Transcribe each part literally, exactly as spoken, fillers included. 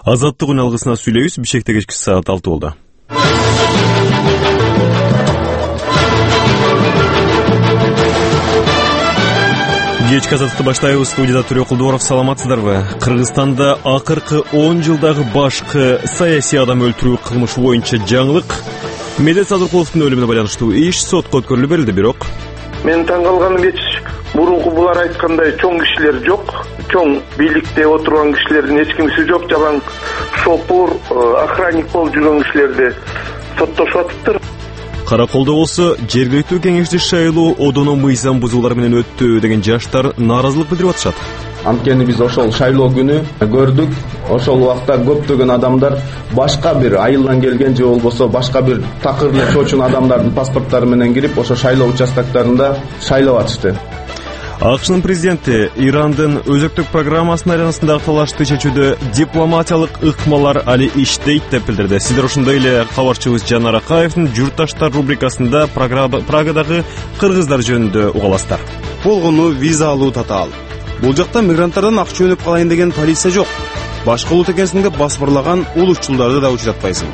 Азаттык үн алгысына сүйлөйбүз. Бишкекте кечки саат алты болду. Кечки азаттыкты баштайбыз. Студияда Төрө Кулдуоров. Саламатсыздарбы? Кыргызстанда акыркы он жылдагы башкы саясий адам өлтүрүү кылмышы боюнча жаңылык. Медет Садыркуловдун өлүмүнө байланыштуу иш сотко өткөрүлүп берилди, бирок мен таң калганым эч мурунку булар айткандай чоң кишилер жок, чоң бийликте отурган кишилердин эч кимиси жок, жалаң шопур, охранник болуп жүргөн кишилерди соттошуп атыптыр. Караколдо болсо жергиликтүү кеңешти шайлоо одоно мыйзам бузуулар менен өттү деген жаштар нааразылык билдирип атышат. Анткени биз ошол шайлоо күнү көрдүк, ошол убакта көптөгөн адамдар башка бир айылдан келген же болбосо башка бир такыр эле чочун адамдардын паспорттары менен кирип, ошо шайлоо участоктарында шайлап атышты. АКШнын президенти Ирандын өзөктүк программасынын айланасындагы талашты чечүүдө дипломатиялык ыкмалар али иштейт деп билдирди. Сиздер ошондой эле кабарчыбыз Жанар Акаевдин Журтташтар рубрикасында Прагадагы кыргыздар жөнүндө уга аласыздар. Болгону виза алуу татаал. Бул жакта мигранттардан акча өнүп калайын деген полиция жок. Башка улут экенсиң деп басбырлаган улутчулдарды да учуратпайсың.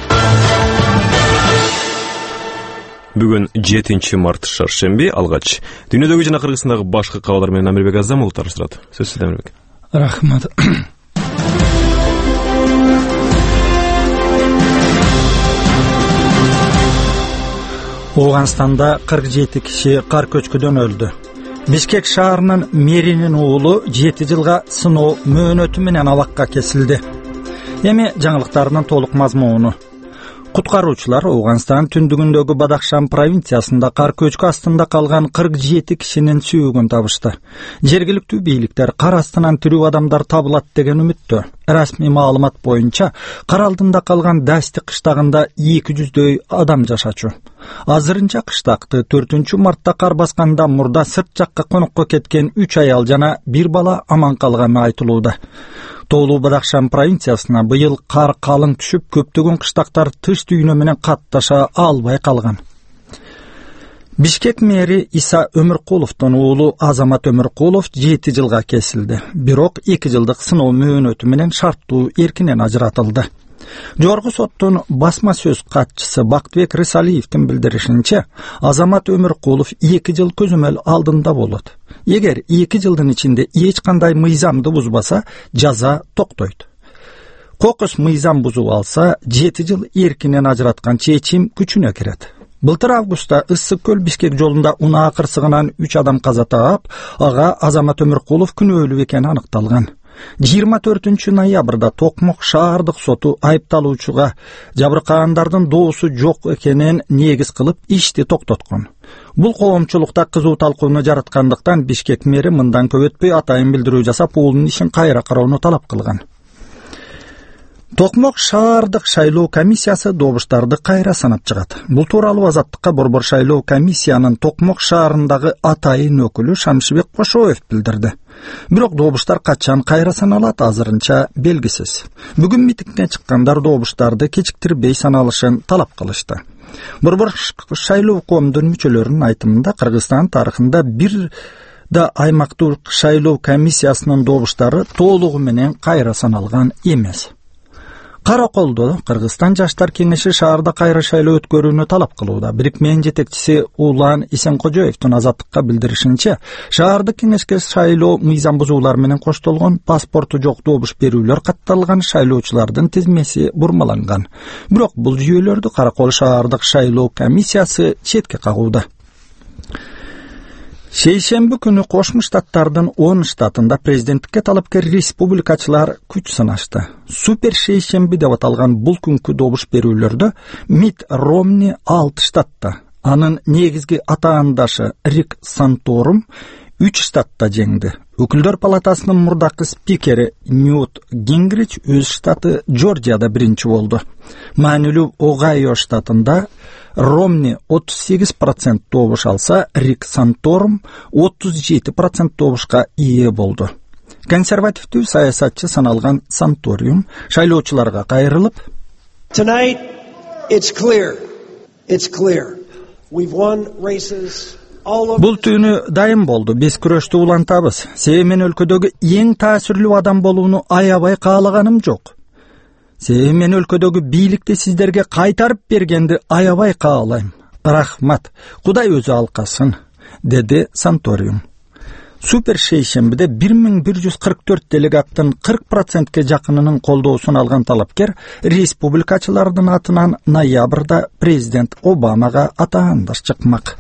Бүгүн жетинчи март шаршемби. Алгач дүйнөдөгү жана Кыргызстандагы башкы кабарлар менен Амирбек Азамов тарыштырат. Сөз сизде, Амирбек. Рахмат. Ооганстанда кырк жети киши кар көчкүдөн өлдү. Бишкек шаарынын мэринин уулу жети жылга сыноо мөөнөтү менен абакка кесилди. Эми жаңылыктардын толук мазмуну. Куткаруучулар Ооганстан түндүгүндөгү Бадахшан провинциясында кар көчкү астында калган кырк жети кишинин сүйөгүн табышты. Жергиликтүү бийликтер кар астынан тирүү адамдар табылат деген үмүттө. Расмий маалымат боюнча кар алдында калган Дасти кыштагында эки жүздөй адам жашачу. Азырынча кыштакты төртүнчү мартта кар басканда мурда сырт жакка конокко кеткен үч аял жана бир бала аман калганы айтылууда. Тоолуу Бадахшан провинциясына быйыл кар калың түшүп, көптөгөн кыштактар тыш дүйнө менен катташа албай калган. Бишкек мэри Иса Өмүркуловдун уулу Азамат Өмүркулов жети жылга кесилди. Бирок эки жылдык сыноо мөөнөтү менен шарттуу эркинен ажыратылды. Жогорку соттун басма сөз катчысы Бактыбек Рысалиевдин билдиришинче, Азамат Өмүркулов эки жыл көзөмөл алдында болот. Эгер эки жылдын ичинде эч кандай мыйзамды бузбаса, жаза токтойт. Кокус мыйзам бузуп алса, жети жыл эркинен ажыраткан чечим күчүнө кирет. Былтыр августта Ысык көл Бишкек жолунда унаа кырсыгынан үч адам каза таап, ага Азамат Өмүркулов күнөөлүү экени аныкталган. жыйырма төртүнчү ноябрда Токмок шаардык соту айыпталуучуга жабыркагандардын доосу жок экенин негиз кылып ишти токтоткон. Бул коомчулукта кызуу талкууну жараткандыктан Бишкек мэри мындан көп өтпөй атайын билдирүү жасап, уулунун ишин кайра кароону талап кылган. Токмок шаардык шайлоо комиссиясы добуштарды кайра санап чыгат. Бул тууралуу Азаттыкка Борбор шайлоо комиссиянын Токмок шаарындагы атайын өкүлү Шамшыбек Кошоев билдирди. Бирок добуштар качан кайра саналат азырынча белгисиз. Бүгүн митингге чыккандар добуштарды кечиктирбей саналышын талап кылышты. Борбор шайлоо коомдун мүчөлөрүнүн айтымында Кыргызстан тарыхында бир да аймактык шайлоо комиссиясынын добуштары толугу менен кайра саналган эмес. Караколдо Кыргызстан жаштар кеңеши шаарда кайра шайлоо өткөрүүнү талап кылууда. Бирикменин жетекчиси Улан Исенкожоевдун Азаттыкка билдиришинче, шаардык кеңешке шайлоо мыйзам бузуулар менен коштолгон, паспорту жок добуш берүүлөр катталган шайлоочулардын тизмеси бурмаланган. Бирок бул жүйөлөрдү Каракол шаардык шайлоо комиссиясы четке кагууда. Шейшемби күнү Кошмо Штаттардын он штатында президенттикке талапкер республикачылар күч сынашты. Супер шейшемби деп аталган бул күнкү добуш берүүлөрдө Мит Ромни алты штатта, анын негизги атаандашы Рик Санторум үч штатта жеңди. Өкүлдөр палатасынын мурдакы спикери Ньют Гингрич өз штаты Джорджияда биринчи болду. Маанилүү Огайо штатында Ромни отуз сегиз процент добуш алса, Рик Санторум отуз жети процент добушка ие болду. Консервативдүү саясатчы саналган Санториум шайлоочуларга кайрылып, Tonight it's clear. It's clear. We've won races. Бул түнү дайым болду. Биз күрөштү улантабыз. Себеби мен өлкөдөгү эң таасирлүү адам болууну аябай каалаганым жок. Себеби мен өлкөдөгү бийликти сиздерге кайтарып бергенди аябай каалайм. Рахмат. Кудай өзү алкасын, деди Санториум. Супер шейшембиде бир миң бир жүз кырк төрт делегаттын кырк процентке жакынынын колдоосун алган талапкер республикачылардын атынан ноябрда президент Обамага атаандаш чыкмак.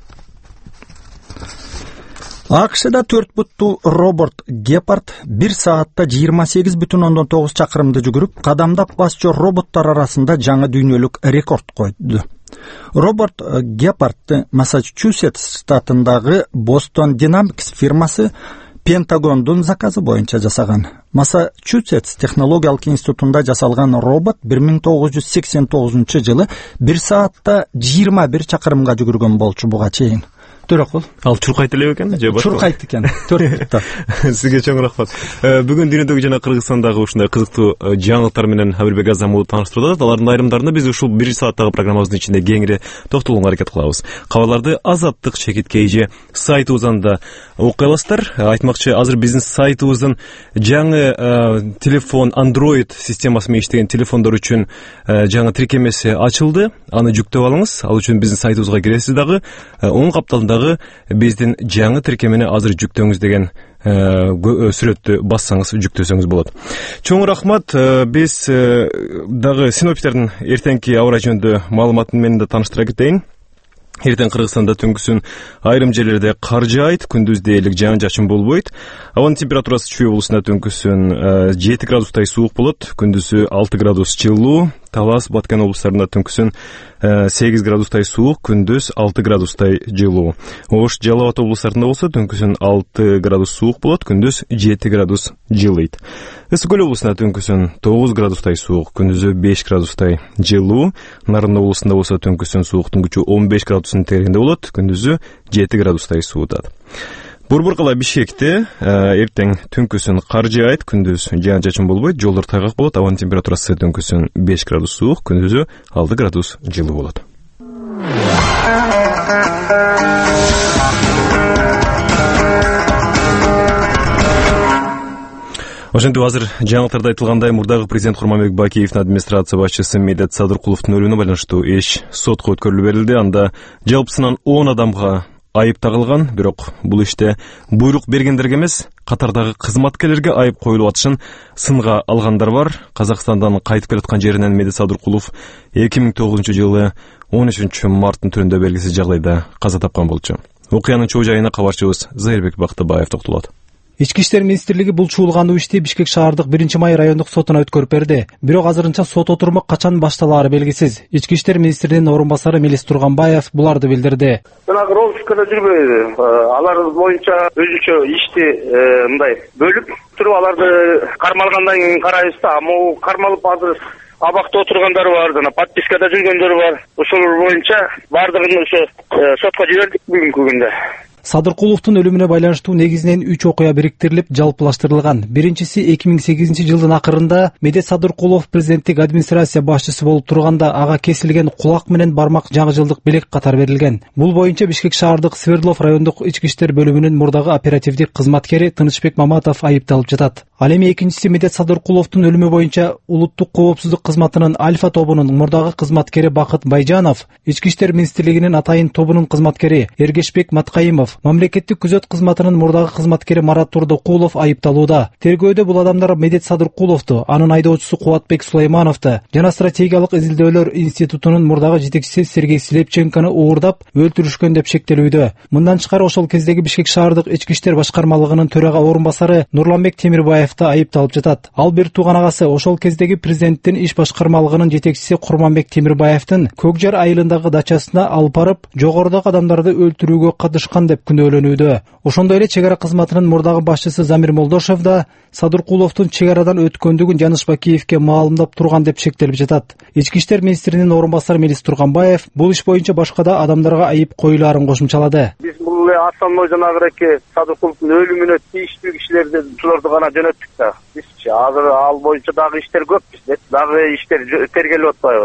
АКШда төрт буттуу робот Гепард бир саатта жыйырма сегиз бүтүн ондон тогуз чакырымды жүгүрүп, кадамдап басчу роботтор арасында жаңы дүйнөлүк рекорд койду. Робот Гепардты Массачусетс штатындагы Boston Dynamics фирмасы Пентагондун заказы боюнча жасаган. Массачусетс технологиялык институтунда жасалган робот бир миң тогуз жүз сексен тогузунчу жылы бир саатта жыйырма бир чакырымга жүгүргөн болчу буга чейин. Төрөкул. Ал чуркайт эле экен, же башка? Чуркайт экен. төрт бутта. Сизге чоң рахмат. Бүгүн дүйнөдөгү жана Кыргызстандагы ушундай кызыктуу жаңылыктар менен Хабирбек Азам уулу тааныштырды. Алардын айрымдарына биз ушул бир сааттагы программабыздын ичинде кеңири токтолууга аракет кылабыз. Кабарларды Азаттык чекит же сайтыбыздан да окуй аласыздар. Айтмакчы, азыр биздин сайтыбыздын жаңы телефон Android системасы менен иштеген телефондор үчүн жаңы тиркемеси ачылды. Аны жүктөп алыңыз. Ал үчүн биздин сайтыбызга киресиз дагы оң капталындагы биздин жаңы тиркемени азыр жүктөңүз деген сүрөттү бассаңыз жүктөсөңүз болот. Чоң рахмат. Биз дагы синоптиктердин эртеңки аба ырайы жөнүндө маалыматын менен да тааныштыра кетейин. Эртең Кыргызстанда түнкүсүн айрым жерлерде кар жаайт, күндүз дээрлик жаан-жашын болбойт. Абанын температурасы Чүй облусунда түнкүсүн жети градустай суук болот, күндүзү алты градус жылуу. Талас, Баткен облустарында түнкүсүн сегиз градустай суук, күндүз алты градустай жылуу. Ош, Жалал Абад облустарында болсо түнкүсүн алты градус суук болот, күндүз жети градус жылыйт. Ысык көл облусунда түнкүсүн тогуз градустай суук, күндүзү беш градустай жылуу. Нарында облусунда болсо түнкүсүн сууктун күчү он беш градустун тегерегинде болот, күндүзү жети градустай суутат. Борбор кала Бишкекте эртең түнкүсүн кар жаайт, күндүз жаан-жашын болбойт, жолдор тайгак болот, абанын температурасы түнкүсүн беш градус суук, күндүзү алты градус жылуу болот. Ошентип азыр жаңылыктарда айтылгандай, мурдагы президент Курманбек Бакиевдин администрация башчысы Медет Садыркуловдун өлүмүнө байланыштуу иш сотко өткөрүлүп берилди. Анда жалпысынан он адамга айып тагылган, бирок бул иште буйрук бергендерге эмес, катардагы кызматкерлерге айып коюлуп атышын сынга алгандар бар. Казакстандан кайтып келаткан жеринен Медет Садыркулов эки миң тогузунчу жылы он үчүнчү марттын түнүндө белгисиз жагдайда каза тапкан болчу. Окуянын чоо жайына кабарчыбыз Зайырбек Бактыбаев токтолот. Ички иштер министрлиги бул чуулгандуу ишти Бишкек шаардык биринчи май райондук сотуна өткөрүп берди. Бирок азырынча сот отуруму качан башталаары белгисиз. Ички иштер министринин орун басары Мелис Турганбаев буларды билдирди. Жанагы розыскада жүрбөйдү. Алар боюнча өзүнчө ишти мындай бөлүп туруп аларды кармалгандан кийин карайбыз да. Могу кармалып азыр абакта отургандары бар, жана подпискада жүргөндөр бар. Ошол боюнча бардыгын ошо сотко жибердик бүгүнкү күндө. Садыркуловдун өлүмүнө байланыштуу негизинен үч окуя бириктирилип жалпылаштырылган. Биринчиси эки миң сегизинчи жылдын акырында Медет Садыркулов президенттик администрация башчысы болуп турганда ага кесилген кулак менен бармак жаңы жылдык белек катар берилген. Бул боюнча Бишкек шаардык Свердлов райондук ички иштер бөлүмүнүн мурдагы оперативдик кызматкери Тынычбек Маматов айыпталып жатат. Ал эми экинчиси Медет Садыркуловдун өлүмү боюнча улуттук коопсуздук кызматынын Альфа тобунун мурдагы кызматкери Бакыт Байжанов, ички иштер министрлигинин Атайын тобунун кызматкери Эргешбек Маткайымов, мамлекеттик күзөт кызматынын мурдагы кызматкери Марат Турдукулов айыпталууда. Тергөөдө бул адамдар Медет Садыркуловду, анын айдоочусу Кубатбек Сулаймановду жана стратегиялык изилдөөлөр институтунун мурдагы жетекчиси Сергей Слепченкону уурдап өлтүрүшкөн деп шектелүүдө. Мындан тышкары ошол кездеги Бишкек шаардык ички иштер башкармалыгынын төрага орун басары Нурланбек Темирбаев да айыпталып жатат. Ал бир тууган агасы ошол кездеги президенттин иш башкармалыгынын жетекчиси Курманбек Темирбаевдин Көкжар айылындагы дачасына алып барып, жогорудагы адамдарды өлтүрүүгө катышкан деп күнөөлөнүүдө. Ошондой эле чек ара кызматынын мурдагы башчысы Замир Молдошев да Садыркуловдун чек арадан өткөндүгүн Жаныш Бакиевке маалымдап турган деп шектелип жатат. Ички иштер министринин орун басары Мелис Турганбаев бул иш боюнча башка да адамдарга айып коюлаарын кошумчалады. Биз бул основной жанагыраки Садыркуловдун өлүмүнө тийиштүү кишилерди шуларды гана жөнөттүк да. Бизчи азыр ал боюнча дагы иштер көп бизде. Дагы иштер тергелип атпайбы?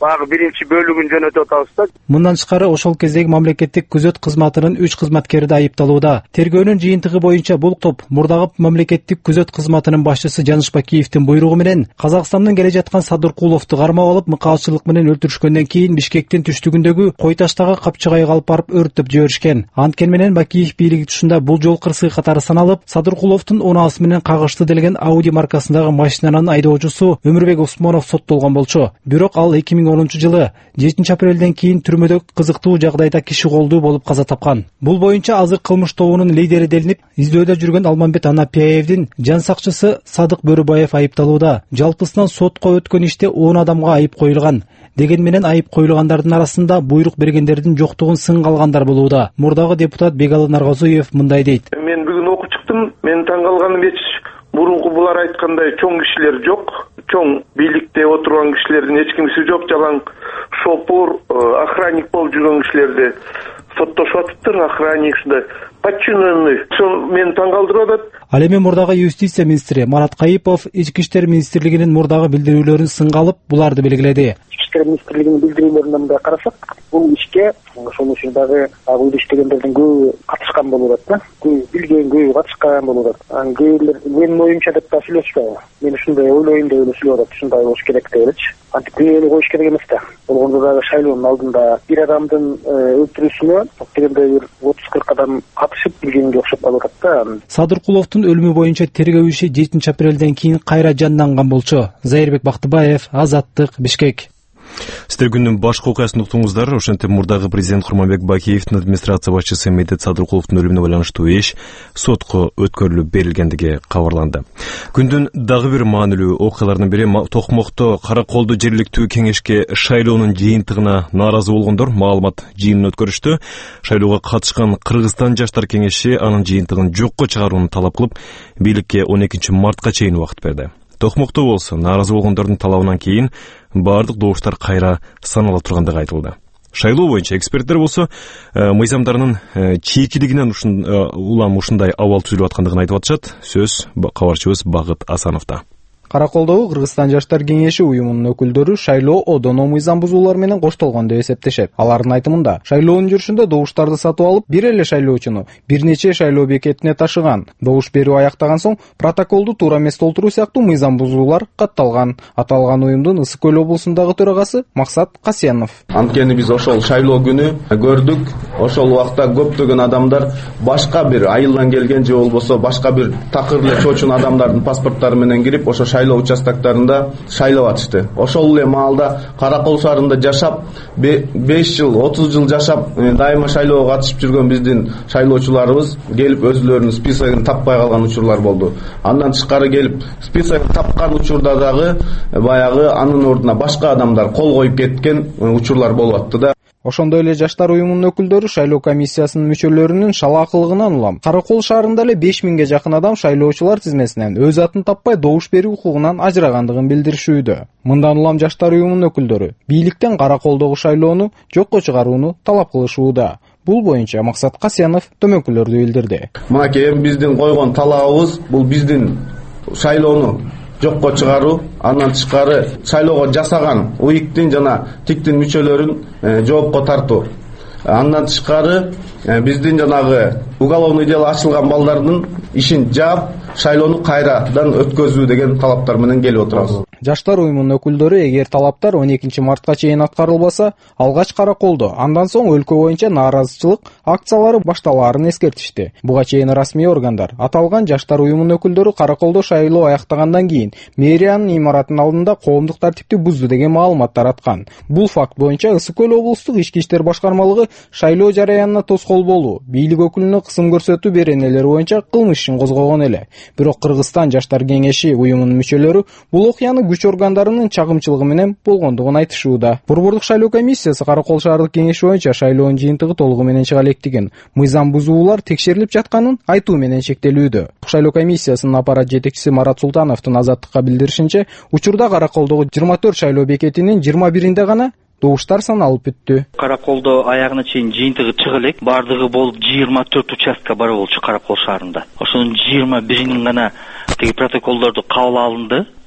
баягы биринчи бөлүгүн жөнөтүп атабыз да. Мындан тышкары ошол кездеги мамлекеттик күзөт кызматынын үч кызматкери да айыпталууда. Тергөөнүн жыйынтыгы боюнча бул топ мурдагы мамлекеттик күзөт кызматынын башчысы Жаныш Бакиевдин буйругу менен Казакстандын келе жаткан Садыркуловду кармап алып мыкаатчылык менен өлтүрүшкөндөн кийин Бишкектин түштүгүндөгү Кой таштагы капчыгайга алып барып өрттөп жиберишкен. Анткени менен Бакиев бийлиги тушунда бул жол кырсыгы катары саналып, Садыркуловдун унаасы менен кагышты делген Audi маркасындагы машинанын айдоочусу Өмүрбек Усмонов соттолгон болчу. Бирок ал эки миң онунчу жылы жетинчи апрелден кийин түрмөдө кызыктуу жагдайда киши колдуу болуп каза тапкан. Бул боюнча азыр кылмыш тобунун лидери делинип, издөөдө жүргөн Алмамбет Анапияевдин жан сакчысы Садык Бөрүбаев айыпталууда. Жалпысынан сотко өткөн иште он адамга айып коюлган. Деген менен айып коюлгандардын арасында буйрук бергендердин жоктугун сын калгандар болууда. Мурдагы депутат Бегалы Наргазуев мындай дейт. Мен бүгүн окуп чыктым. Мен таң калганым эч мурунку булар айткандай чоң кишилер жок. Чоң бийликте отурган кишилердин эч кимиси жок. Жалаң шопур, охранник болуп жүргөн кишилерди соттошуп атыптыр. Охранник ушундай подчиненный. Ошол мени таң калтырып атат. Ал эми мурдагы юстиция министри Марат Кайыпов Ички иштер министрлигинин мурдагы билдирүүлөрүн сынга алып, буларды белгиледи. Ички иштер министрлигинин билдирүүлөрүнө мындай карасак, бул ишке ошол үчүн дагы агыл иштегендердин көбү катышкан болуп атат да. Көбү билген, көбү катышкан болуп атат. Анан кээбирлер менин оюмча деп да сүйлөшпөйбү. Мен ушундай ойлойм деп эле сүйлөп атат. Ушундай болуш керек деп элечи. Антип күнөөнү коюш керек эмес да. Болгондо дагы шайлоонун алдында бир адамдын өлтүрүүсүнө дегенде бир отуз кырк адам катышып билгенге окшоп калып атат да. Садыркуловдун өлүмү боюнча тергөө иши жетинчи апрелден кийин кайра жанданган болчу. Зайырбек Бактыбаев, Азаттык, Бишкек. Сиздер күндүн башкы окуясын уктуңуздар. Ошентип мурдагы президент Курманбек Бакиевдин администрация башчысы Медет Садыркуловдун өлүмүнө байланыштуу иш сотко өткөрүлүп берилгендиги кабарланды. Күндүн дагы бир маанилүү окуяларынын бири Токмокто Караколду жергиликтүү кеңешке шайлоонун жыйынтыгына нааразы болгондор маалымат жыйынын өткөрүштү. Шайлоого катышкан Кыргызстан жаштар кеңеши анын жыйынтыгын жокко чыгарууну талап кылып, бийликке он экинчи мартка чейин убакыт берди. Токмокто болсо нааразы болгондордун талабынан кийин бардык добуштар кайра санала тургандыгы айтылды. Шайлоо боюнча эксперттер болсо мыйзамдарынын чийкилигинен улам ушундай абал түзүлүп аткандыгын айтып атышат. Сөз кабарчыбыз Багыт Асановдо. Караколдогу Кыргызстан жаштар кеңеши уюмунун өкүлдөрү шайлоо одоно мыйзам бузуулар менен коштолгон деп эсептешет. Алардын айтымында, шайлоонун жүрүшүндө добуштарды сатып алып, бир эле шайлоочуну бир нече шайлоо бекетине ташыган. Добуш берүү аяктаган соң протоколду туура эмес толтуруу сыяктуу мыйзам бузуулар катталган. Аталган уюмдун Ысык көл облусундагы төрагасы Максат Касенов. Анткени биз ошол шайлоо күнү көрдүк, ошол убакта көптөгөн адамдар башка бир айылдан келген же болбосо башка бир такыр эле чоочун адамдардын паспорттары менен кирип, ошо шайлоо участактарында шайлап атышты. Ошол эле маалда Каракол шаарында жашап, беш жыл, отуз жыл жашап, дайыма шайлоого катышып жүргөн биздин шайлоочуларыбыз келип өзүлөрүнүн списогун таппай калган учурлар болду. Андан тышкары келип списогун тапкан учурда дагы баягы анын ордуна башка адамдар кол коюп кеткен учурлар болуп атты да. Ошондой эле жаштар уюмунун өкүлдөрү шайлоо комиссиясынын мүчөлөрүнүн шалаакылыгынан улам Каракол шаарында эле беш миңге жакын адам шайлоочулар тизмесинен өз атын таппай добуш берүү укугунан ажырагандыгын билдиришүүдө. Мындан улам жаштар уюмунун өкүлдөрү бийликтен Караколдогу шайлоону жокко чыгарууну талап кылышууда. Бул боюнча Максат Касенов төмөнкүлөрдү билдирди. Мынакей биздин койгон талабыбыз бул биздин шайлоону жокко чыгаруу, андан тышкары шайлоого жасаган уиктин жана тиктин мүчөлөрүн жоопко тартуу. Андан тышкары биздин жанагы уголовный дело ачылган балдардын ишин жаап, шайлоону кайрадан өткөзүү деген талаптар менен келип отурабыз. Жаштар уюмунун өкүлдөрү эгер талаптар он экинчи мартка чейин аткарылбаса, алгач Караколдо, андан соң өлкө боюнча нааразычылык акциялары башталаарын эскертишти. Буга чейин расмий органдар аталган жаштар уюмунун өкүлдөрү Караколдо шайлоо аяктагандан кийин мэриянын имаратынын алдында коомдук тартипти бузду деген маалыматтар аткан. Бул факт боюнча Ысык көл облустук ички иштер башкармалыгы шайлоо жараянына тоскоол болуу, бийлик өкүлүнө кысым көрсөтүү беренелери боюнча кылмыш ишин козгогон эле. Бирок Кыргызстан жаштар кеңеши уюмунун мүчөлөрү бул окуяны күч органдарынын чагымчылыгы менен болгондугун айтышууда. Борбордук шайлоо комиссиясы Каракол шаардык кеңеши боюнча шайлоонун жыйынтыгы толугу менен чыга электигин, мыйзам бузуулар текшерилип жатканын айтуу менен чектелүүдө. Шайлоо комиссиясынын аппарат жетекчиси Марат Султановдун Азаттыкка билдиришинче, учурда Караколдогу жыйырма төрт шайлоо бекетинин жыйырма биринде гана добуштар саналып бүттү. Караколдо аягына чейин жыйынтыгы чыга элек, бардыгы болуп жыйырма төрт участка бар болчу Каракол шаарында. Ошонун жыйырма биринин гана теги протоколдорду кабыл алынды.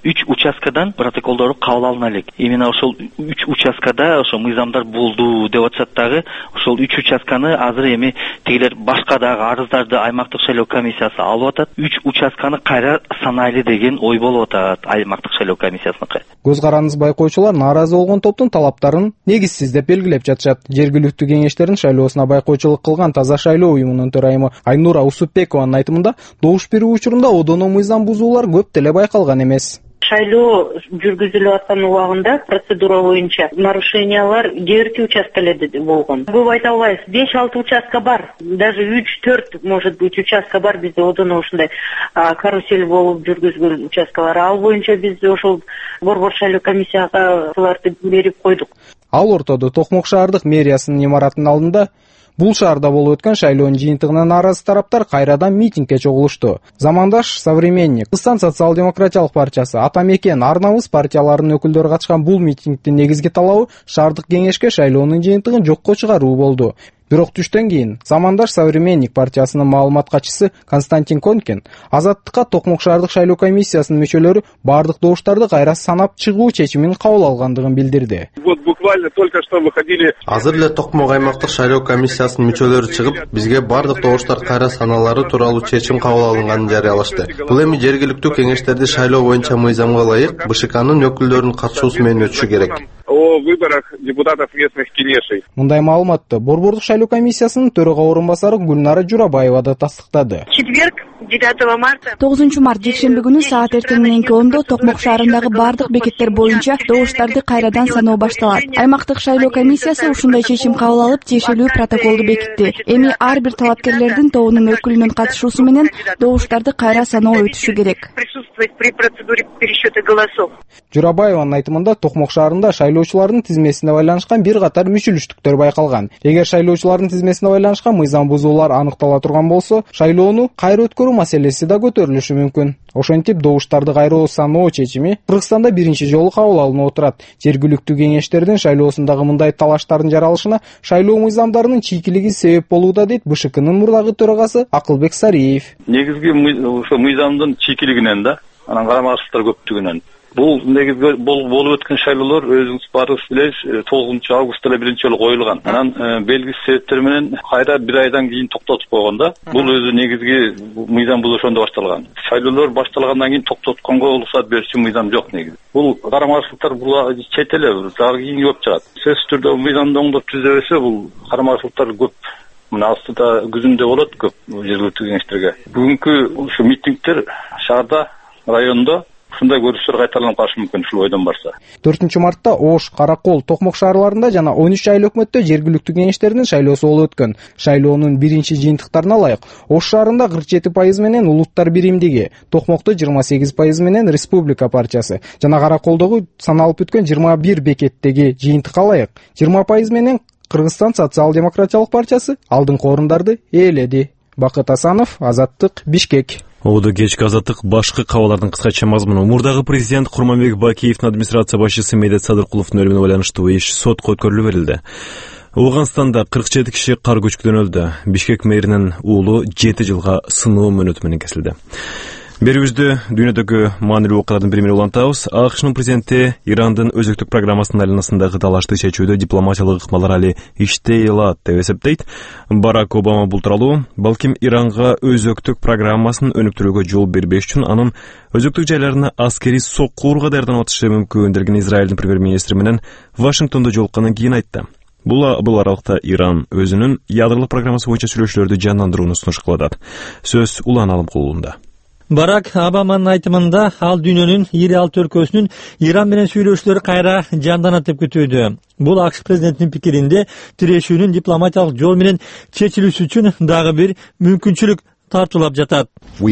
үч участкадан протоколдору кабыл алына элек. Именно ошол үч участкада ошо мыйзамдар болду деп атышат дагы. Ошол үч участканы азыр эми тигилер башка дагы арыздарды аймактык шайлоо комиссиясы алып атат. үч участканы кайра санайлы деген ой болуп атат аймактык шайлоо комиссиясыныкы. Көз карандысыз байкоочулар нааразы болгон топтун талаптарын негизсиз деп белгилеп жатышат. Жергиликтүү кеңештердин шайлоосуна байкоочулук кылган Таза шайлоо уюмунун төрайымы Айнура Усупбекованын айтымында добуш берүү учурунда одоно мыйзам бузуулар көп деле байкалган эмес. Шайлоо жүргүзүлүп аткан убагында процедура боюнча нарушениялар кээ бирки участкалерде болгон. Көп айта албайбыз. беш алты участка бар. Даже үч төрт, может быть, участка бар бизде одоно ушундай карусель болуп жүргүзгөн участкалар. Ал боюнча биз ошол борбор шайлоо комиссияга буларды берип койдук. Ал ортодо Токмок шаардык мэриясынын имаратынын алдында бул шаарда болуп өткөн шайлоонун жыйынтыгына нааразы тараптар кайрадан митингге чогулушту. Замандаш, Современник, Кыргызстан социал-демократиялык партиясы, Ата Мекен, Арнабыз партияларынын өкүлдөрү катышкан бул митингдин негизги талабы шаардык кеңешке шайлоонун жыйынтыгын жокко чыгаруу болду. Бирок түштөн кийин Замандаш Современник партиясынын маалымат катчысы Константин Конкин Азаттыкка Токмок шаардык шайлоо комиссиясынын мүчөлөрү бардык добуштарды кайра санап чыгуу чечимин кабыл алгандыгын билдирди. Вот буквально только что выходили. Азыр эле Токмок аймактык шайлоо комиссиясынын мүчөлөрү чыгып, бизге бардык добуштар кайра саналары тууралуу чечим кабыл алынганын жарыялашты. Бул эми жергиликтүү кеңештерди шайлоо боюнча мыйзамга ылайык Б Ш Кнын өкүлдөрүнүн катышуусу менен өтүшү керек. О выборах депутатов местных кеңешей. Мындай маалыматты Борбордук шайлоо комиссиясынын төрага орун басары Гүлнара Журабаева да тастыктады. Четверг, девятого марта. тогузунчу март жекшемби күнү саат эртең мененки ондо Токмок шаарындагы бардык бекеттер боюнча добуштарды кайрадан саноо башталат. Аймактык шайлоо комиссиясы ушундай чечим кабыл алып, тиешелүү протоколду бекитти. Эми ар бир талапкерлердин тобунун өкүлүнүн катышуусу менен добуштарды кайра саноо өтүшү керек. Присутствовать при процедуре пересчета голосов. Журабаеванын айтымында Токмок шаарында шайлоочулардын тизмесине байланышкан бир катар мүчүлүштүктөр байкалган. Эгер шайлоочулардын тизмесине байланышкан мыйзам бузуулар аныктала турган болсо, шайлоону кайра өткөрүү маселеси да көтөрүлүшү мүмкүн. Ошентип добуштарды кайра саноо чечими Кыргызстанда биринчи жолу кабыл алынып отурат. Жергиликтүү кеңештердин шайлоосундагы мындай талаштардын жаралышына шайлоо мыйзамдарынын чийкилиги себеп болууда дейт Б Ш Кнын мурдагы төрагасы Акылбек Сариев. Негизги ошо мыйзамдын чийкилигинен да, анан карама-каршылыктар көптүгүнөн. Бул негизги болуп өткөн шайлоолор өзүңүз барыбыз билесиз тогузунчу августта эле биринчи жолу коюлган. Анан белгисиз себептер менен кайра бир айдан кийин токтотуп койгонда, бул өзү негизги мыйзам бул ошондо башталган. Шайлоолор башталгандан кийин токтотконго уруксат берүүчү мыйзам жок негизи. Бул карама-каршылыктар бул чет эле дагы кийин көп чыгат. Сөзсүз түрдө мыйзамды оңдоп түзөбөсө бул карама-каршылыктар көп. Мына астыда күзүндө болот көп жергиликтүү кеңештерге. Бүгүнкү ушу митингдер шаарда, райондо ушундай көрүнүштөр кайталанып калышы мүмкүн ушул ойдон барса. төртүнчү мартта Ош, Каракол, Токмок шаарларында жана он үч айыл өкмөттө жергиликтүү кеңештердин шайлоосу болуп өткөн. Шайлоонун биринчи жыйынтыктарына ылайык Ош шаарында кырк жети пайыз менен Улуттар биримдиги, Токмокто жыйырма сегиз пайыз менен Республика партиясы жана Караколдогу саналып өткөн жыйырма бир бекеттеги жыйынтыкка ылайык жыйырма пайыз менен Кыргызстан социал-демократиялык партиясы алдыңкы орундарды ээледи. Бакыт Асанов, Азаттык, Бишкек. Оду кечки Азаттык башкы кабарлардын кыскача мазмуну. Мурдагы президент Курманбек Бакиевдин администрация башчысы Медет Садыркуловдун өлүмүнө байланыштуу иш сотко өткөрүлүп берилди. Ооганстанда кырк жети киши кар көчкүдөн өлдү. Бишкек мэринин уулу жети жылга сыноо мөөнөтү менен кесилди. Берүүбүздү дүйнөдөгү маанилүү окуялардын бири менен улантабыз. АКШнын президенти Ирандын өзөктүк программасынын айланасындагы талашты чечүүдө дипломатиялык ыкмалар али иштей алат деп эсептейт. Барак Обама бул тууралуу балким Иранга өзөктүк программасын өнүктүрүүгө жол бербеш үчүн анын өзөктүк жайларына аскерий соккууга даярданып атышы мүмкүн деген Израилдин премьер-министри менен Вашингтондо жолуккандан кийин айтты. Бул бул аралыкта Иран өзүнүн ядролук программасы боюнча сүйлөшүүлөрдү жандандырууну сунуш кылып атат. Сөз Улан Алым колунда. Барак Обаманын айтымында ал дүйнөнүн ири алты өлкөсүнүн Иран менен сүйлөшүүлөрү кайра жанданат деп күтүүдө. Бул АКШ президентинин пикиринде тирешүүнүн дипломатиялык жол менен чечилүүсү үчүн дагы бир мүмкүнчүлүк тартуулап жатат.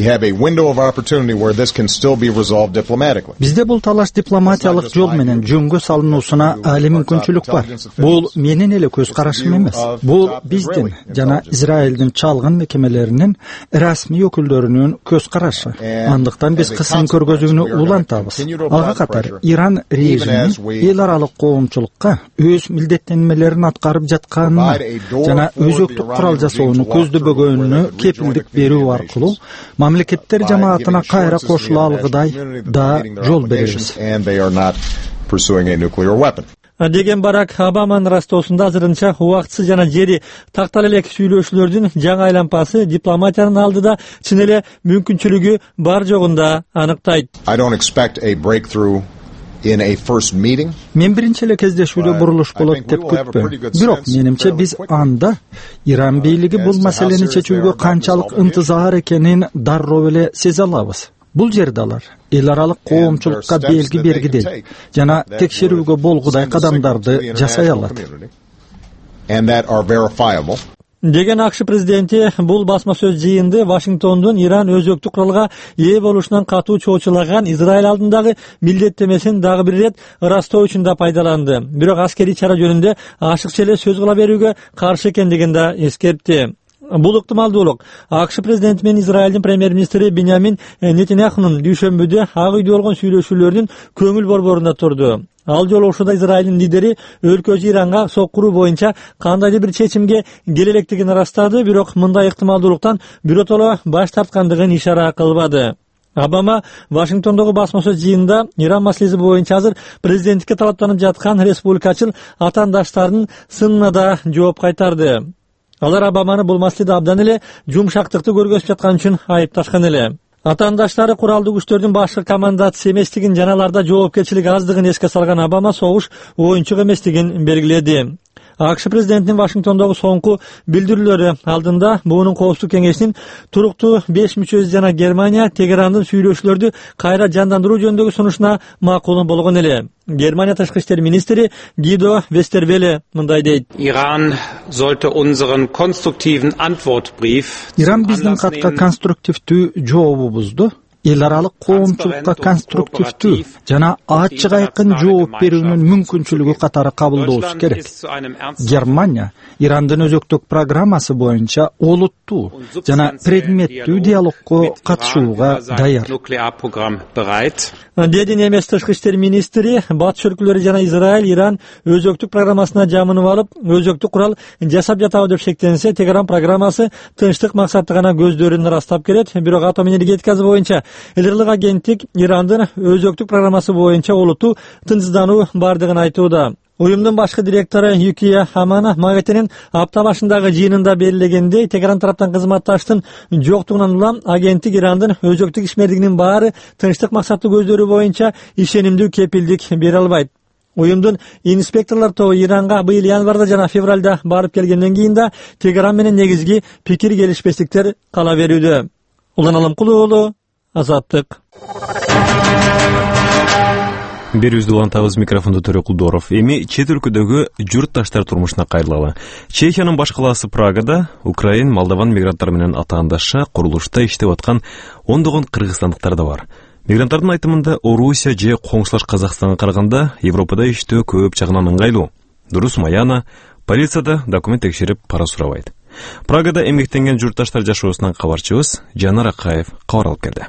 Бизде бул талаш дипломатиялык жол менен жөнгө салынуусуна али мүмкүнчүлүк бар. Бул менин эле көз карашым эмес. Бул биздин жана Израилдин чалгын мекемелеринин расмий өкүлдөрүнүн көз карашы. Андыктан биз кысым көргөзүүнү улантабыз. Ага катар Иран режими эл аралык коомчулукка өз милдеттенмелерин аткарып жатканына жана өзөктүк курал жасоону көздөбөгөнүнө кепилдик берүү аркылуу мамлекеттер жамаатына кайра кошула алгыдай да жол беребиз деген Барак Обаманын растоосунда азырынча убактысыз жана жери тактала элек сүйлөшүүлөрдүн жаңы айлампасы дипломатиянын алдыда чын эле мүмкүнчүлүгү бар жогун да аныктайт. Мен биринчи эле кездешүүдө бурулуш болот деп күтпөйм. Бирок менимче биз анда Иран бийлиги бул маселени чечүүгө канчалык ынтызар экенин дароо эле сезе алабыз. Бул жерде алар эл аралык коомчулукка белги бергидей жана текшерүүгө болгудай кадамдарды жасай алат. Деген АКШ президенти бул басма сөз жыйынды Вашингтондун Иран өзөктүк куралга ээ болушунан катуу чоочулаган Израиль алдындагы милдеттемесин дагы бир ирет ырастоо үчүн да пайдаланды. Бирок аскерий чара жөнүндө ашыкча эле сөз кыла берүүгө каршы экендигин да эскертти. Бул ыктымалдуулук АКШ президенти менен Израилдин премьер-министри Биньямин Нетаньяхунун дүйшөмбүдө Ак үйдө болгон сүйлөшүүлөрдүн көңүл борборунда турду. Ал жолугушууда Израилдин лидери өлкөсү Иранга соккуруу боюнча кандайдыр бир чечимге келе электигин ырастады, бирок мындай ыктымалдуулуктан биротоло баш тарткандыгын ишара кылбады. Обама Вашингтондогу басма сөз жыйынында Иран маселеси боюнча азыр президенттикке талаптанып жаткан республикачыл атаандаштардын сынына да жооп кайтарды. Алар Обаманы бул маселеде абдан эле жумшактыкты көргөзүп жаткан үчүн айыпташкан эле. Атаандаштары куралдуу күчтөрдүн башкы командасы эместигин жана аларда жоопкерчилик аздыгын эске салган Обама согуш оюнчук эместигин белгиледи. АКШ президентинин Вашингтондогу соңку билдирүүлөрү алдында буунун коопсуздук кеңешинин туруктуу беш мүчөсү жана Германия Тегерандын сүйлөшүүлөрдү кайра жандандыруу жөнүндөгү сунушуна макул болгон эле. Германия тышкы иштер министри Гидо Вестервеле мындай дейт. Иран sollte unseren konstruktiven Antwortbrief Иран биздин катка конструктивдүү жообубузду эл аралык коомчулукка конструктивдүү жана ачык айкын жооп берүүнүн мүмкүнчүлүгү катары кабылдоосу керек. Германия Ирандын өзөктүк программасы боюнча олуттуу жана предметтүү диалогко катышууга даяр. Деди немец тышкы иштер министри батыш өлкөлөрү жана Израиль Иран өзөктүк программасына жамынып алып, өзөктүк курал жасап жатабы деп шектенсе, Тегеран программасы тынчтык максатты гана көздөрүн ырастап келет. Бирок атом энергетикасы боюнча элдерлик агенттик Ирандын өзөктүк программасы боюнча олуттуу тынчсыздануу бардыгын айтууда. Уюмдун башкы директору Юкия Хамана Магатенин апта башындагы жыйынында белгилегендей, Тегеран тараптан кызматташтын жоктугунан улам агенттик Ирандын өзөктүк ишмердигинин баары тынчтык максаттуу көздөрү боюнча ишенимдүү кепилдик бере албайт. Уюмдун инспекторлор тобу Иранга быйыл январда жана февралда барып келгенден кийин да Тегеран менен негизги пикир келишпестиктер кала берүүдө. Улан Алымкулуу уулу, Азаттык. Берүүбүздү улантабыз, микрофондо Төрө Кулдоров. Эми чет өлкөдөгү журтташтар турмушуна кайрылалы. Чехиянын баш калаасы Прагада Украин, Молдован мигранттары менен атаандаша курулушта иштеп аткан ондогон кыргызстандыктар да бар. Мигранттардын айтымында Орусия же коңшулаш Казакстанга караганда Европада иштөө көп жагынан ыңгайлуу. Дурусмы аяна, полицияда документ текшерип пара сурабайт. Прагада эмгектенген журтташтар жашоосунан кабарчыбыз Жанар Акаев кабар алып келди.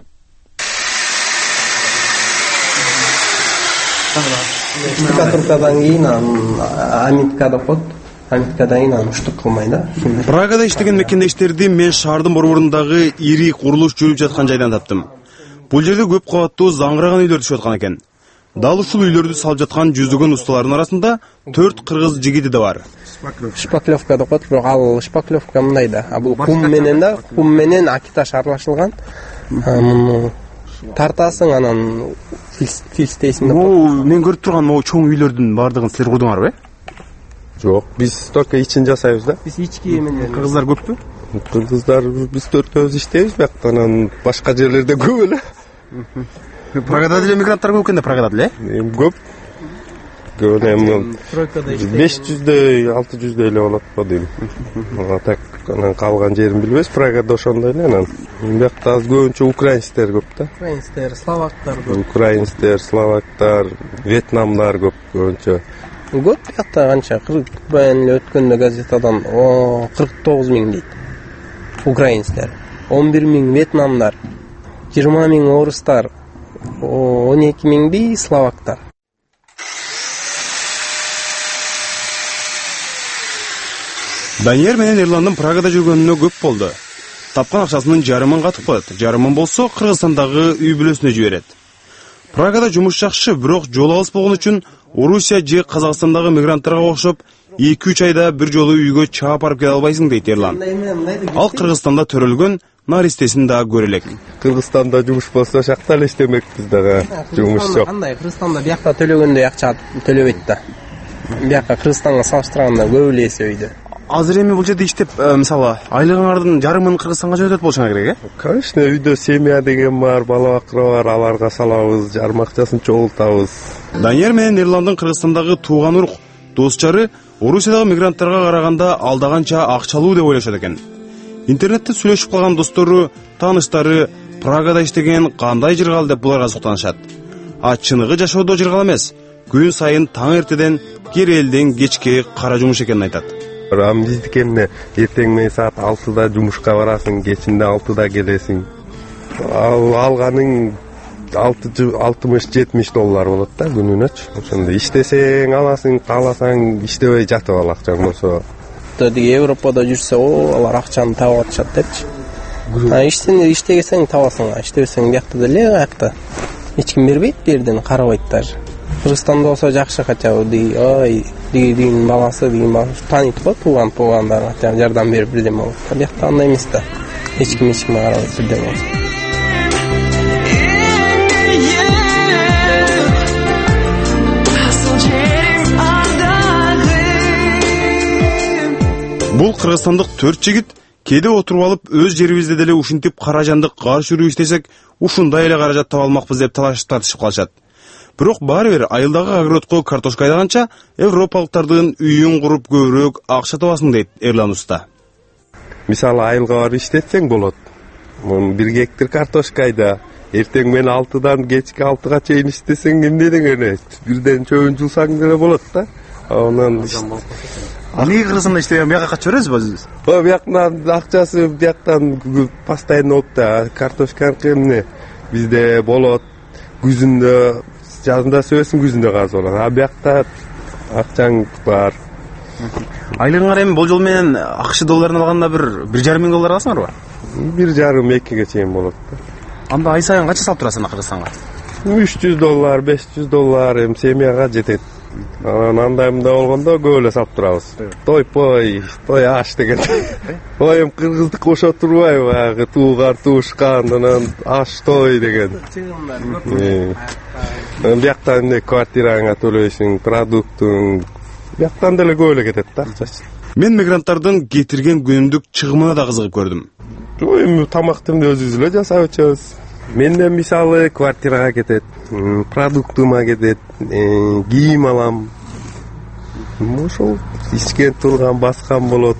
Туркадан кийин Амиткада кот, Амиткадан кийин уштук кылмай да. Прагада иштеген мекендештерди мен шаардын борборундагы ири курулуш жүрүп жаткан жайдан таптым. Бул жерде көп кабаттуу заңгыраган үйлөр түшүп аткан экен. Дал ушул үйлөрдү салып жаткан жүздөгөн усталардын арасында төрт кыргыз жигити да бар. Шпаклевка да кот, бирок ал шпаклевка мындай да. Бул кум менен да, кум менен акиташ аралашылган. Муну тартасың, анан филстейсиң да. О, мен көрүп турган могу чоң үйлөрдүн бардыгын силер курдуңарбы? Жок, биз только ичин жасайбыз да. Биз ички менен. Кыргыздар көппү? Кыргыздар биз төртөөбүз иштейбиз, бияк анан башка жерлерде көп эле. Прагада деле мигранттар көп экен да, Прагада деле? Көп. Көп эле беш жүздөй, алты жүздөй эле болот го дейм. Ага так анан калган жерин билбейбиз, Прагада ошондой эле анан. Биякта аз көбүнчө украинцтер көп да. Украинцтер, словактар көп. Украинцтер, словактар, вьетнамдар көп көбүнчө. Көп биякта канча Украин эле өткөндө газетадан кырк тогуз миң дейт. Украинцтер, он бир миң вьетнамдар, жыйырма миң орустар, он эки миң би словактар. Данияр менен Эрландын Прагада жүргөнүнө көп болду. тапкан акчасынын жарымын катып коет, жарымын болсо Кыргызстандагы үй бүлөсүнө жиберет. Прагада жумуш жакшы, бирок жол алыс болгон үчүн Орусия же Казакстандагы мигранттарга окшоп эки үч айда бир жолу үйгө чаап барып келе албайсың дейт Эрлан. Ал Кыргызстанда төрөлгөн, наристесин да көрө элек. Кыргызстанда жумуш болсо шакта эле иштемекпиз дагы, жумуш жок. Кандай Кыргызстанда биякта төлөгөндөй акча төлөбөйт да. Биякка Кыргызстанга салыштырганда көп эле эсе үйдө. Азыр эми бул жерде иштеп, мисалы, айлыгыңардын жарымын Кыргызстанга жөнөтөт болушуңар керек, э? Конечно, үйдө семья деген бар, бала бакыра бар, аларга салабыз, жарым акчасын чогултабыз. Данияр менен Эрландын Кыргызстандагы тууган урук, дос-жары Орусиядагы мигранттарга караганда алдаганча акчалуу деп ойлошот экен. Интернетте сүйлөшүп калган достору, тааныштары Прагада иштеген кандай жыргал деп буларга суктанышат. А чыныгы жашоодо жыргал эмес, күн сайын таң эртеден кер элден кечке кара жумуш экенин айтат. Рам биздики эмне эртең менен саат алтыда жумушка барасың, кечинде алтыда келесиң. Ал алганың алтымыш жетимиш доллар болот да күнүнөчү. Ошондо иштесең аласың, кааласаң иштебей жатып ал акчаң болсо. Тиги Европада жүрсө, о, алар акчаны таап атышат депчи. А иштесең, иштесең табасың, иштебесең биякта деле аякта. Эч ким бербейт, берден карабайт даже. Кыргызстанда болсо жакшы хотя бы, ди, ой, дигин баласы, дигин баласы тааныйт го, тууган туугандар, жардам берип бирдеме болот. Биякта андай эмес да. Эч ким эч кимге карабайт бирдеме болот. Бул кыргызстандык төрт жигит кээде отуруп алып өз жерибизде деле ушинтип каражандык кар жүрүү иштесек, ушундай эле каражат таба алмакпыз деп талашып тартышып калышат. Бирок баары бир айылдагы огородко картошка айдаганча европалыктардын үйүн куруп көбүрөөк акча табасың дейт Эрлан уста. Мисалы айылга барып иштетсең болот. Бир гектар картошка айда, эртең менен алтыдан кечки алтыга чейин иштесең эмне дегени? Бирден чөбүн жулсаң деле болот да. Анан Аны Кыргызстанда иштеген бияка качып беребизби өзүбүз? О, бияктан акчасы бияктан постоянно болот да. Картошка эмне? Бизде болот. Күзүндө, жазында сөйсүң, күзүндө газ болот. А биякта акчаң бар. Айлыгыңар эми болжол менен акш долларын алганда бир бир жарым миң доллар аласыңарбы? бир жарым экиге чейин болот да. Анда ай сайын канча салып турасың Кыргызстанга? үч жүз доллар, беш жүз доллар эми семьяга жетет. Анан андайымда болгондо көп эле салып турабыз. Той пой, той аш деген. Ой, эми кыргыздык ошо турбайбы, баягы туугар туушкан, анан аш той деген. Бияктан эмне квартираңа төлөйсүң, продуктуң, бияктан деле көп эле кетет да акчасы. Мен мигранттардын кетирген күнүмдүк чыгымына да кызыгып көрдүм. Эми тамакты өзүбүз эле жасап ичебиз. Менден мисалы квартирага кетет, продуктума кетет, кийим алам. Ошол ичкен турган баскан болот.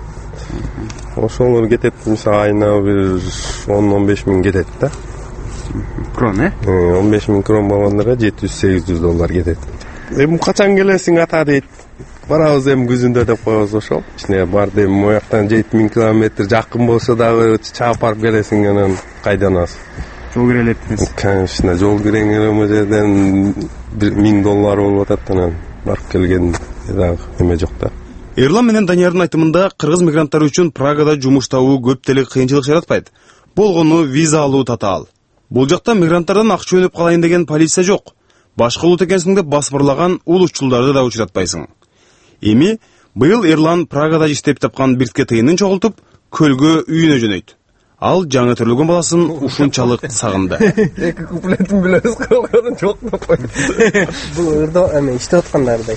Ошол кетет, мисалы айына бир он он беш миң кетет да. Крон, э? он беш миң крон болгондорго жети жүз сегиз жүз доллар кетет. Эми качан келесиң ата дейт. Барабыз эми күзүндө деп коебуз ошол. Ичине бар деп мояктан жети миң километр жакын болсо дагы чаап барып келесиң, анан кайдан аласың? Жол кирелет эмес. Конечно, жол киреңер му жерден миң доллар болуп атат, анан барып келген дагы эме жок да. Эрлан менен Даниярдын айтымында кыргыз мигранттары үчүн Прагада жумуш табуу көп деле кыйынчылык жаратпайт. Болгону виза алуу татаал. Бул жакта мигранттардан акча өнүп калайын деген полиция жок. Башка улут экенсиң деп басмырлаган улутчулдарды да учуратпайсың. Эми быйыл Эрлан Прагада иштеп тапкан биртке тыйынын чогултуп, көлгө үйүнө жөнөйт. Ал жаңы төрөлгөн баласын ушунчалык сагынды. Эки куплетин билебиз, калганын жок деп койду. Бул ырда эме иштеп аткандардай.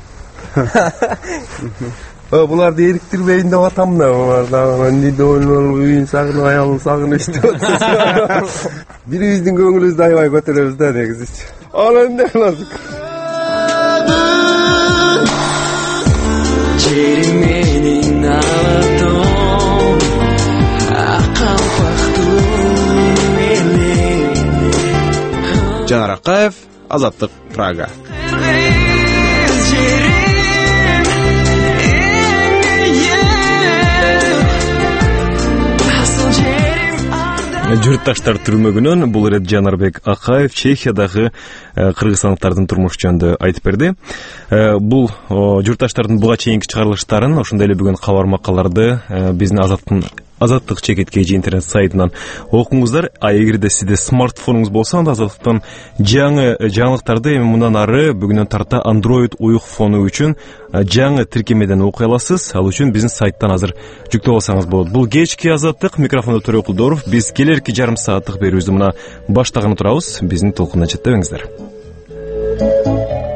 О, буларды эриктирбейин деп атам да, булар дагы эмне ойлонуп үйүн сагынып, аялын сагынып иштеп атат. Бирибиздин көңүлүбүздү аябай көтөрөбүз да негизичи. Анан эмне кыласың? Жерим менин алатом, акалпактуу менен. Жанар Акаев, Азаттык, Прага. Журтташтар түрмөгүнөн бул ирет Жанарбек Акаев Чехиядагы кыргызстандыктардын турмуш жөнүндө айтып берди. Бул журтташтардын буга чейинки чыгарылыштарын, ошондой эле бүгүн кабар макалаларды биздин Азаттын Азаттык чекит kg интернет сайтынан окуңуздар. А эгерде сизде смартфонуңуз болсо, анда Азаттыктан жаңы жаңылыктарды эми мындан ары бүгүнөн тарта Android уюк фону үчүн жаңы тиркемеден окуй аласыз. Ал үчүн биздин сайттан азыр жүктөп алсаңыз болот. Бул кечки Азаттык, микрофондо Төрөй Кулдоров. Биз келерки жарым сааттык берүүбүздү мына баштаганы турабыз. Биздин толкундан четтебеңиздер.